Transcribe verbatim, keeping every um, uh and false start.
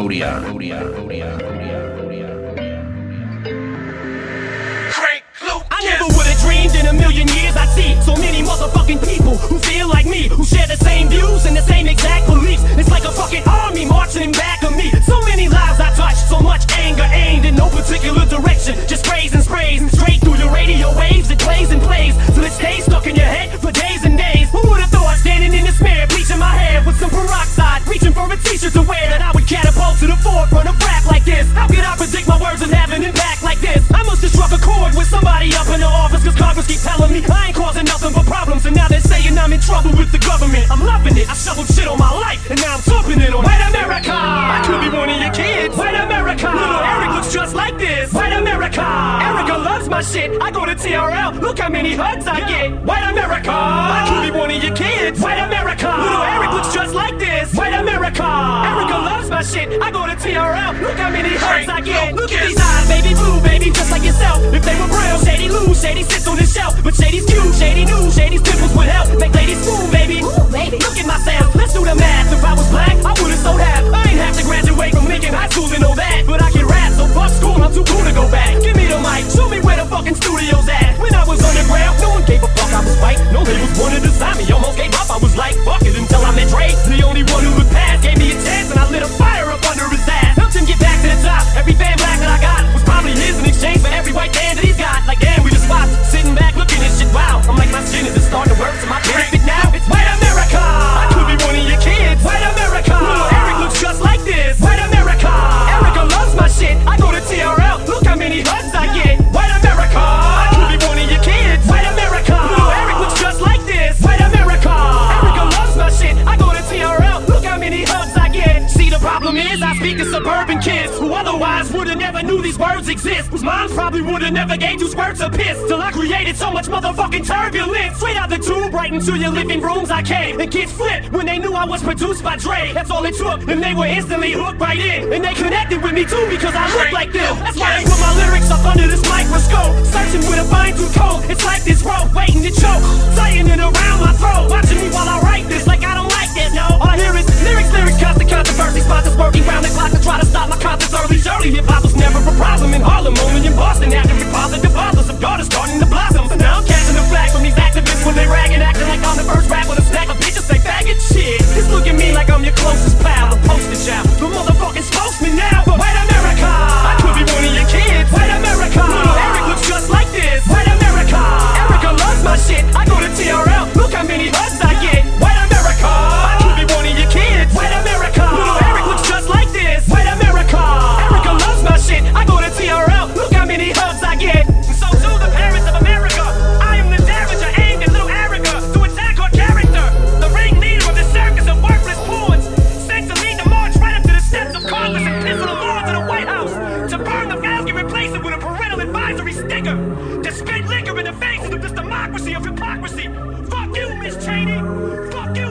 Odia, Odia, Odia, Odia. I never would've dreamed in a million years I'd see so many motherfucking people who feel like me, who share the same views and the same exact beliefs. It's like a fucking army marching back of me. So many lives I touched, so much anger aimed in no particular direction. Just sprays and sprays and straight through your radio waves. It plays and plays till it stays stuck in your head for days and days. Who would've thought standing in this mirror, bleaching my hair with some peroxide, reaching for a t-shirt to wear, that I would catapult to the forefront of rap like this? How could I predict my words and have an impact like this? I must have struck a chord with somebody up in the office, cause Congress keep telling me I ain't causing nothing but problems. And now they're saying I'm in trouble with the government. I'm loving it, I shoveled shit on my life, and now I'm dumping it on White America. I could be one of your kids. White America. Little Eric looks just like this. White America. Erica loves my shit. I go to T R L, look how many hugs I get. White America. I could be one of your kids. White America. Little Eric looks just like this. White America. Erica loves my shit. I go to T R L, look how many hugs I get. Look at these eyes, baby blue, baby, just like yourself. If they were brown, Shady lose, Shady sits on his shelf. But Shady's cute, Shady knew, Shady's pimples would help make ladies school, baby. Ooh, baby. Look at myself, let's do the math. If I was black, I would've so have. I ain't have to graduate from Lincoln High School and know that. But I can rap, so fuck school, I'm too cool to go back. Give me the mic, show me where the fucking studio's at. When I was underground, no one gave a fuck, I was white. No labels wanted to sign me, almost gave up. I was like, fuck it, until I met Dre. The only one who would pass, gave me a chance, and I lit a fire up under his ass. Helped him get back to the top. Every fan black that I got was probably his in exchange for every white fan that he's got. Like damn, we just swapped. Sitting back looking at shit, wow. I'm like, my skin is starting to work to my benefit now. It's White America. I could be one of your kids. White America. Little Eric looks just like this. White America. Erica loves my shit. I go to T R L, look how many hugs I get. White America. I could be one of your kids. White America. Little Eric looks just like this. White America. Erica loves my shit. I go to T R L, look how many hugs I get. See, the problem is I speak to suburban kids who otherwise would've never knew these words exist. Whose moms probably would've never gave two squirts of piss. Till I created so much motherfucking turbulence. Straight out the tube, right into your living rooms I came. And kids flipped when they knew I was produced by Dre. That's all it took, and they were instantly hooked right in. And they connected with me too because I look like them. That's why I put my lyrics up under this microscope, searching with a fine tooth comb. It's like this rope waiting to choke, tightening around my throat, watching me while I write this like I don't like it. No, all I hear is lyrics, lyrics, constant controversy. Sponsors working round the clock to try to stop my concerts early. Surely hip hop was never a problem in Harlem, only in Boston. After we fathered the fathers of daughters starting to blossom. So now I'm catching the flag from these activists when they ragging, acting like I'm the first rap with a stack of bitches say faggot shit. Just look at me like I'm your closest pal, the poster child, the motherfucking spokesman now. But White America, I could be one of your kids. White America, little Eric looks just like this. White America, Erica loves my shit. I go to T R L, look how many hugs I get. White America, I could be one of your kids. White America, little Eric looks just like this. White America, Erica loves my shit. I go to T R L, look how many hugs I get. And so to the parents of America, I am the damager aimed at little Erica to attack her character, the ringleader of the circus of worthless pawns, sent to lead the march right up to the steps of Congress and pistol them all to the White House, to burn the files and replace it with a parental advisory sticker, to spit liquor in the faces of this democracy of hypocrisy. Fuck you, Miss Cheney. Fuck you.